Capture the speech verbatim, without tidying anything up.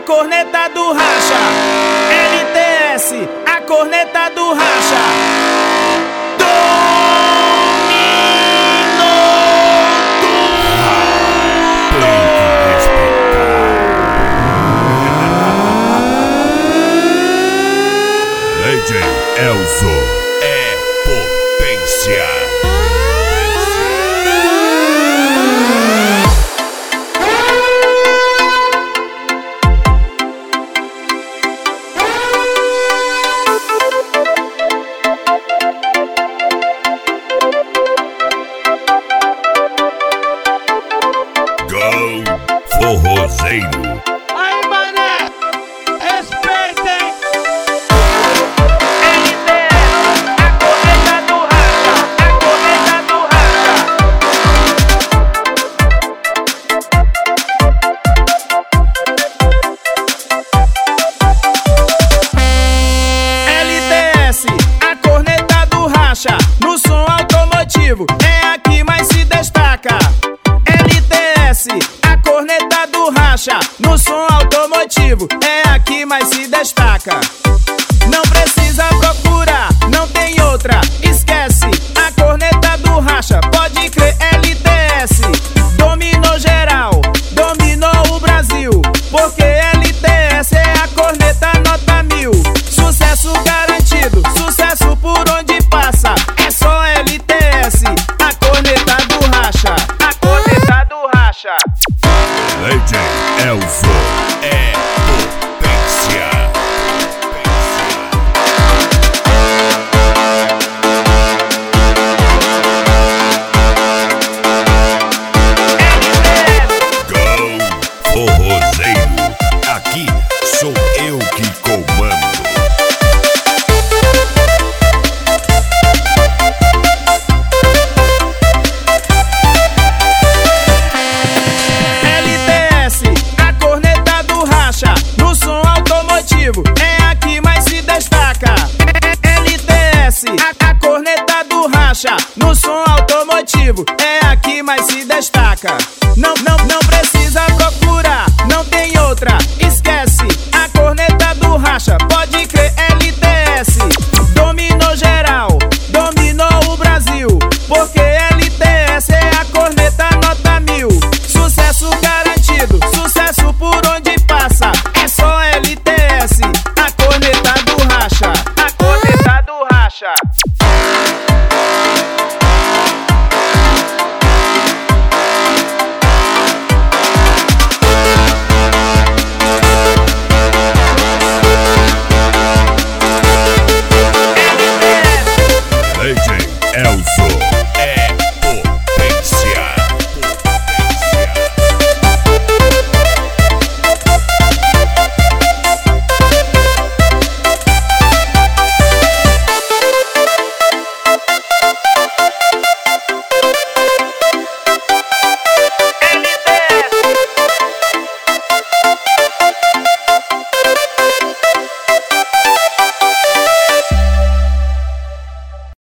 corneta do racha. L T S, a corneta do racha. Elzo é potência. Go forrozeiro. No som automotivo é a que mais se destaca. L T S, a corneta do racha. No som automotivo é a que mais se destaca. Não precisa procurar, não tem outra. Esquece, a corneta do racha. Pode crer, L T S dominou geral, dominou o Brasil. Porque L T S é a corneta nota mil. Sucesso garantido, sucesso por onde passa. É só L T S, a corneta do racha. A corneta do racha. Legend Elzo é